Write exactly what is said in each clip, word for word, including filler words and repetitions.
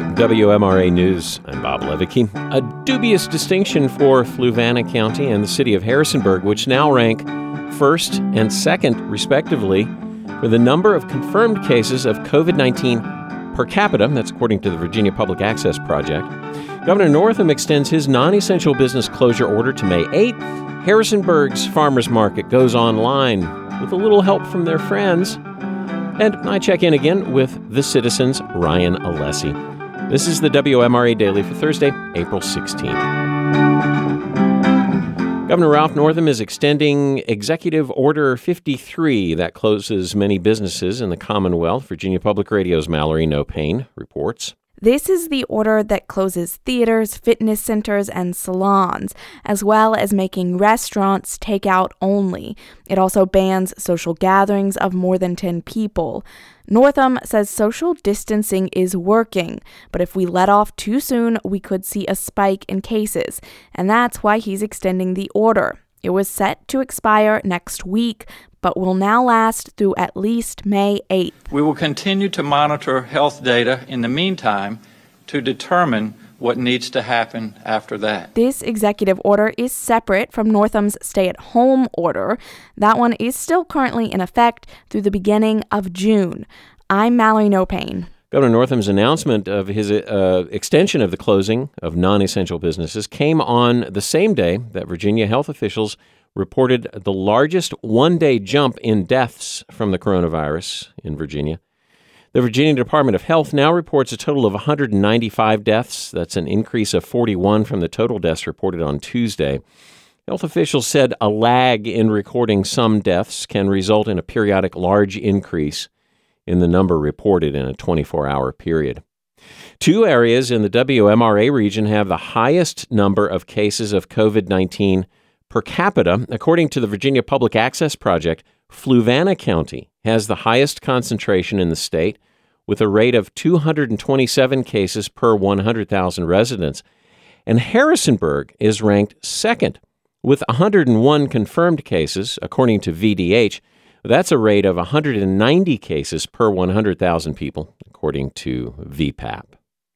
W M R A News, I'm Bob Levicki. A dubious distinction for Fluvanna County and the city of Harrisonburg, which now rank first and second, respectively, for the number of confirmed cases of covid nineteen per capita. That's according to the Virginia Public Access Project. Governor Northam extends his non-essential business closure order to May eighth. Harrisonburg's farmers market goes online with a little help from their friends. And I check in again with the Citizen's Ryan Alessi. This is the W M R A Daily for Thursday, April sixteenth. Governor Ralph Northam is extending Executive Order fifty-three that closes many businesses in the Commonwealth. Virginia Public Radio's Mallory No-Pain reports. This is the order that closes theaters, fitness centers, and salons, as well as making restaurants takeout only. It also bans social gatherings of more than ten people. Northam says social distancing is working, but if we let off too soon, we could see a spike in cases, and that's why he's extending the order. It was set to expire next week, but will now last through at least May eighth. We will continue to monitor health data in the meantime to determine what needs to happen after that. This executive order is separate from Northam's stay-at-home order. That one is still currently in effect through the beginning of June. I'm Mallory No-Pain. Governor Northam's announcement of his uh, extension of the closing of non-essential businesses came on the same day that Virginia health officials reported the largest one-day jump in deaths from the coronavirus in Virginia. The Virginia Department of Health now reports a total of one hundred ninety-five deaths. That's an increase of forty-one from the total deaths reported on Tuesday. Health officials said a lag in recording some deaths can result in a periodic large increase in the number reported in a twenty-four hour period. Two areas in the W M R A region have the highest number of cases of covid nineteen per capita. According to the Virginia Public Access Project, Fluvanna County has the highest concentration in the state, with a rate of two hundred twenty-seven cases per one hundred thousand residents. And Harrisonburg is ranked second, with one hundred one confirmed cases, according to V D H. That's a rate of one hundred ninety cases per one hundred thousand people, according to V PAP.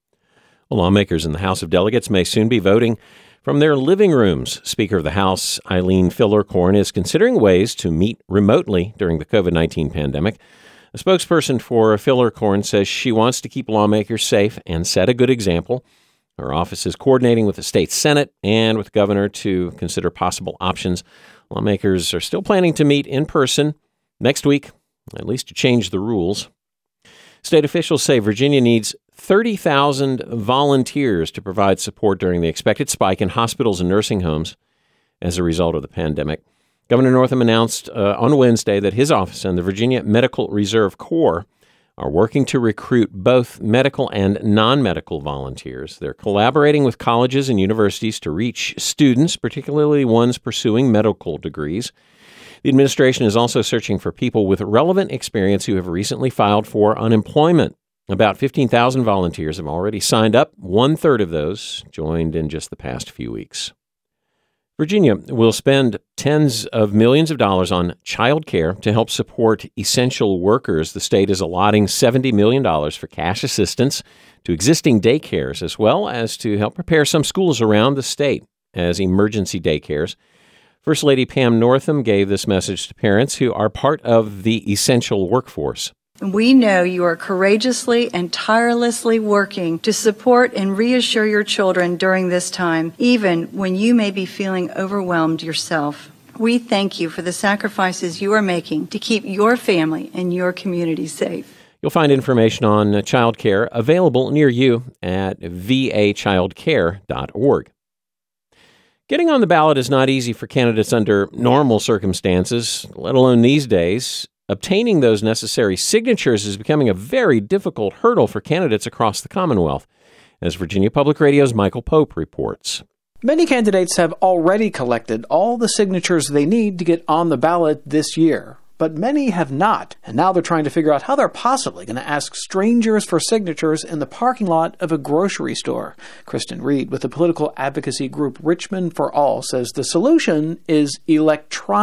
Well, lawmakers in the House of Delegates may soon be voting from their living rooms. Speaker of the House, Eileen Filler-Corn, is considering ways to meet remotely during the covid nineteen pandemic. A spokesperson for Filler-Corn says she wants to keep lawmakers safe and set a good example. Her office is coordinating with the state Senate and with the governor to consider possible options. Lawmakers are still planning to meet in person next week, at least to change the rules. State officials say Virginia needs thirty thousand volunteers to provide support during the expected spike in hospitals and nursing homes as a result of the pandemic. Governor Northam announced uh, on Wednesday that his office and the Virginia Medical Reserve Corps are working to recruit both medical and non-medical volunteers. They're collaborating with colleges and universities to reach students, particularly ones pursuing medical degrees. The administration is also searching for people with relevant experience who have recently filed for unemployment. About fifteen thousand volunteers have already signed up. One-third of those joined in just the past few weeks. Virginia will spend tens of millions of dollars on child care to help support essential workers. The state is allotting seventy million dollars for cash assistance to existing daycares, as well as to help prepare some schools around the state as emergency daycares. First Lady Pam Northam gave this message to parents who are part of the essential workforce. We know you are courageously and tirelessly working to support and reassure your children during this time, even when you may be feeling overwhelmed yourself. We thank you for the sacrifices you are making to keep your family and your community safe. You'll find information on child care available near you at v a child care dot org. Getting on the ballot is not easy for candidates under normal circumstances, let alone these days. Obtaining those necessary signatures is becoming a very difficult hurdle for candidates across the Commonwealth, as Virginia Public Radio's Michael Pope reports. Many candidates have already collected all the signatures they need to get on the ballot this year, but many have not, and now they're trying to figure out how they're possibly going to ask strangers for signatures in the parking lot of a grocery store. Kristen Reed with the political advocacy group Richmond for All says the solution is electronic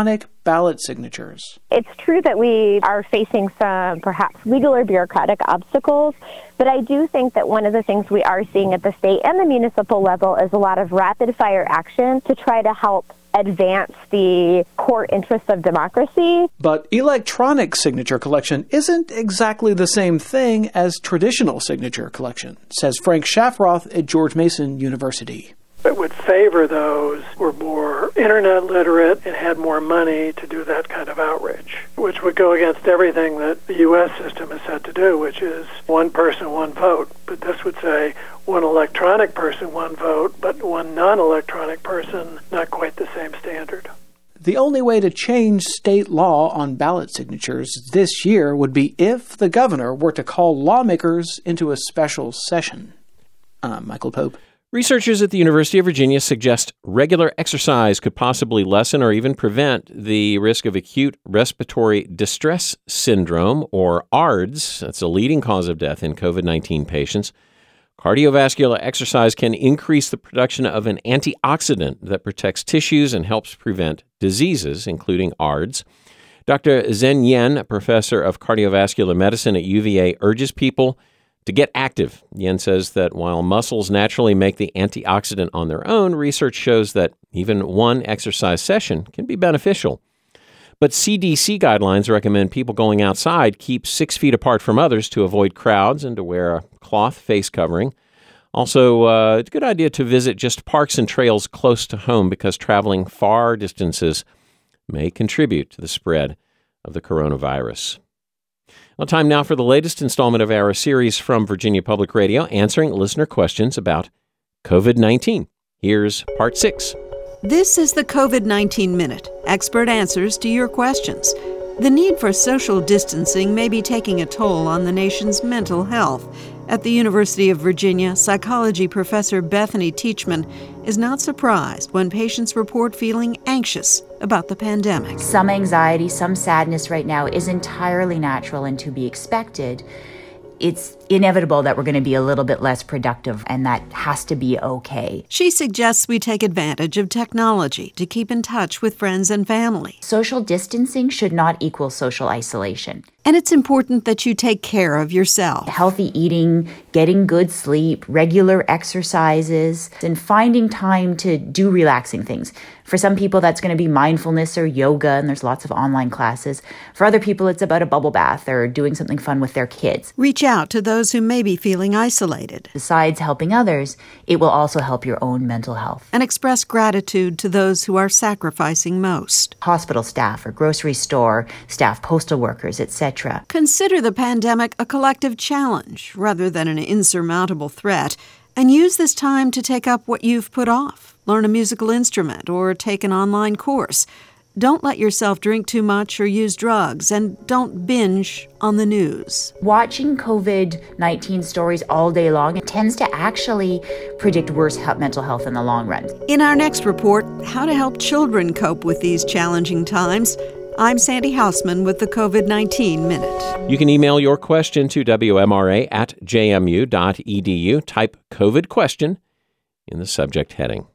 ballot signatures. It's true that we are facing some perhaps legal or bureaucratic obstacles, but I do think that one of the things we are seeing at the state and the municipal level is a lot of rapid-fire action to try to help advance the core interests of democracy. But electronic signature collection isn't exactly the same thing as traditional signature collection, says Frank Shafroth at George Mason University. It would favor those who were more internet literate and had more money to do that kind of outreach, which would go against everything that the U S system is set to do, which is one person, one vote. But this would say one electronic person, one vote, but one non-electronic person, not quite the same standard. The only way to change state law on ballot signatures this year would be if the governor were to call lawmakers into a special session. I'm Michael Pope. Researchers at the University of Virginia suggest regular exercise could possibly lessen or even prevent the risk of acute respiratory distress syndrome, or A R D S. That's a leading cause of death in COVID nineteen patients. Cardiovascular exercise can increase the production of an antioxidant that protects tissues and helps prevent diseases, including A R D S. Doctor Zhen Yen, a professor of cardiovascular medicine at U V A, urges people to get active. Yen says that while muscles naturally make the antioxidant on their own, research shows that even one exercise session can be beneficial. But C D C guidelines recommend people going outside keep six feet apart from others to avoid crowds and to wear a cloth face covering. Also, uh, it's a good idea to visit just parks and trails close to home because traveling far distances may contribute to the spread of the coronavirus. Well, time now for the latest installment of our series from Virginia Public Radio, answering listener questions about COVID nineteen. Here's part six. This is the COVID nineteen Minute, expert answers to your questions. The need for social distancing may be taking a toll on the nation's mental health. At the University of Virginia, psychology professor Bethany Teachman is not surprised when patients report feeling anxious about the pandemic. Some anxiety, some sadness right now is entirely natural and to be expected. It's inevitable that we're going to be a little bit less productive, and that has to be okay. She suggests we take advantage of technology to keep in touch with friends and family. Social distancing should not equal social isolation. And it's important that you take care of yourself. Healthy eating, getting good sleep, regular exercises, and finding time to do relaxing things. For some people, that's going to be mindfulness or yoga, and there's lots of online classes. For other people, it's about a bubble bath or doing something fun with their kids. Reach out to those who may be feeling isolated. Besides helping others, it will also help your own mental health. And express gratitude to those who are sacrificing most. Hospital staff or grocery store staff, postal workers, et cetera. Consider the pandemic a collective challenge rather than an insurmountable threat, and use this time to take up what you've put off. Learn a musical instrument or take an online course. Don't let yourself drink too much or use drugs, and don't binge on the news. Watching COVID nineteen stories all day long tends to actually predict worse mental health in the long run. In our next report, how to help children cope with these challenging times, I'm Sandy Hausman with the COVID nineteen Minute. You can email your question to W M R A at j m u dot e d u. Type COVID question in the subject heading.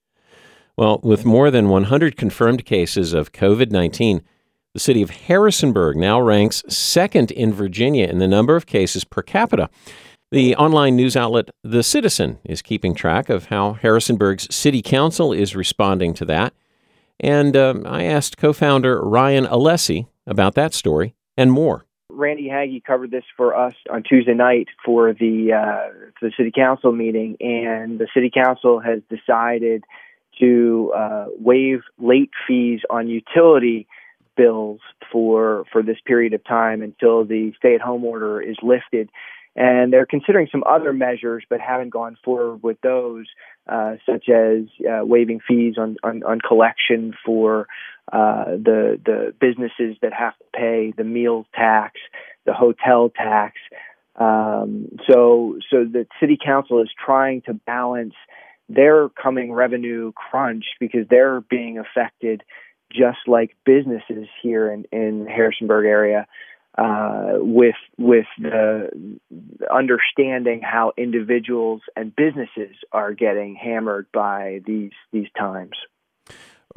Well, with more than one hundred confirmed cases of COVID nineteen, the city of Harrisonburg now ranks second in Virginia in the number of cases per capita. The online news outlet The Citizen is keeping track of how Harrisonburg's city council is responding to that. And um, I asked co-founder Ryan Alessi about that story and more. Randy Hagee covered this for us on Tuesday night for the, uh, for the city council meeting, and the city council has decided to uh, waive late fees on utility bills for for this period of time until the stay-at-home order is lifted. And they're considering some other measures, but haven't gone forward with those, uh, such as uh, waiving fees on, on, on collection for uh, the the businesses that have to pay the meal tax, the hotel tax. Um, so so the city council is trying to balance their coming revenue crunch, because they're being affected just like businesses here in, in the Harrisonburg area, uh, with with the understanding how individuals and businesses are getting hammered by these these times.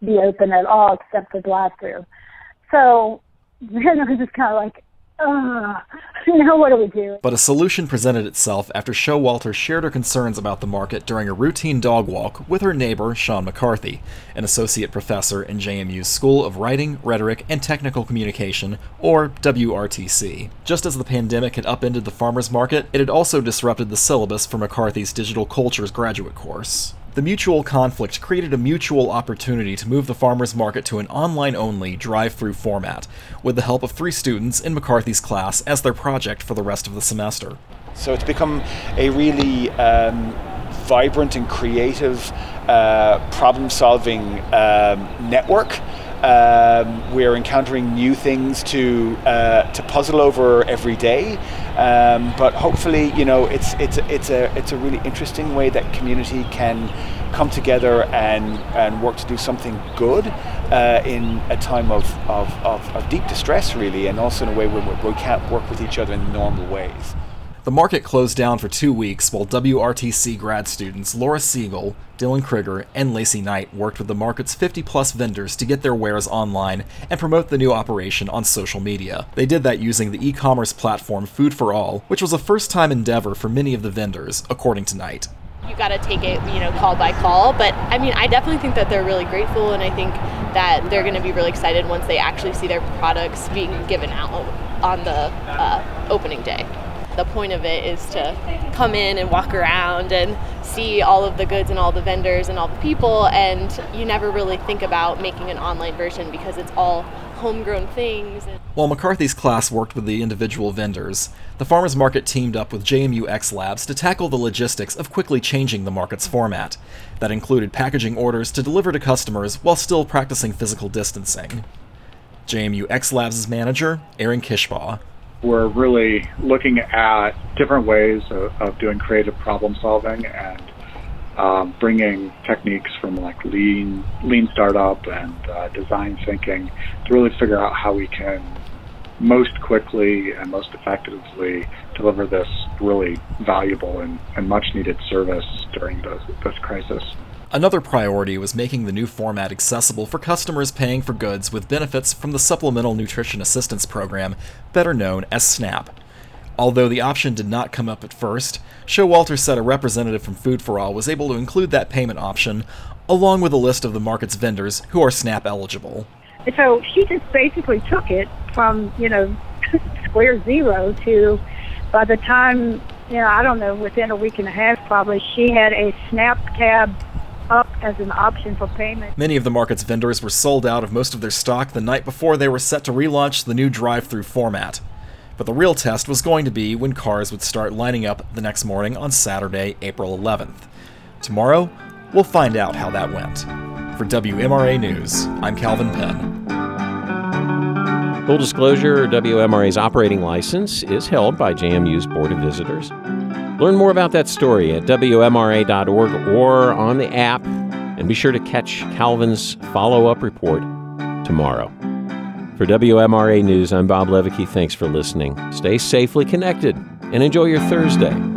be open at all except the drive-through. So then I was just kind of like, uh, now what do we do? But a solution presented itself after Showalter shared her concerns about the market during a routine dog walk with her neighbor, Sean McCarthy, an associate professor in J M U's School of Writing, Rhetoric, and Technical Communication, or W R T C. Just as the pandemic had upended the farmers market, it had also disrupted the syllabus for McCarthy's Digital Cultures graduate course. The mutual conflict created a mutual opportunity to move the farmers market to an online-only drive-through format, with the help of three students in McCarthy's class as their project for the rest of the semester. So it's become a really um, vibrant and creative uh, problem-solving um, network. Um, we're encountering new things to uh, to puzzle over every day, um, but hopefully, you know, it's it's it's a it's a really interesting way that community can come together and, and work to do something good uh, in a time of, of, of, of deep distress, really, and also in a way where we can't work with each other in normal ways. The market closed down for two weeks while W R T C grad students Laura Siegel, Dylan Krieger, and Lacey Knight worked with the market's fifty-plus vendors to get their wares online and promote the new operation on social media. They did that using the e-commerce platform Food for All, which was a first-time endeavor for many of the vendors, according to Knight. You got to take it, you know, call by call. But I mean, I definitely think that they're really grateful, and I think that they're going to be really excited once they actually see their products being given out on the uh, opening day. The point of it is to come in and walk around and see all of the goods and all the vendors and all the people, and you never really think about making an online version because it's all homegrown things. While McCarthy's class worked with the individual vendors, the farmers market teamed up with J M U X Labs to tackle the logistics of quickly changing the market's format. That included packaging orders to deliver to customers while still practicing physical distancing. J M U X Labs' manager, Aaron Kishbaugh. We're really looking at different ways of, of doing creative problem solving and um, bringing techniques from like lean, lean startup and uh, design thinking to really figure out how we can most quickly and most effectively deliver this really valuable and, and much needed service during this, this crisis. Another priority was making the new format accessible for customers paying for goods with benefits from the Supplemental Nutrition Assistance Program, better known as SNAP. Although the option did not come up at first, Showalter said a representative from Food for All was able to include that payment option, along with a list of the market's vendors who are SNAP eligible. So she just basically took it from, you know, square zero to, by the time, you know, I don't know, within a week and a half probably, she had a SNAP tab up as an option for payment. Many of the market's vendors were sold out of most of their stock the night before they were set to relaunch the new drive-through format. But the real test was going to be when cars would start lining up the next morning on Saturday, April eleventh. Tomorrow, we'll find out how that went. For W M R A News, I'm Calvin Penn. Full disclosure, W M R A's operating license is held by J M U's Board of Visitors. Learn more about that story at W M R A dot org or on the app, and be sure to catch Calvin's follow-up report tomorrow. For W M R A News, I'm Bob Levicki. Thanks for listening. Stay safely connected and enjoy your Thursday.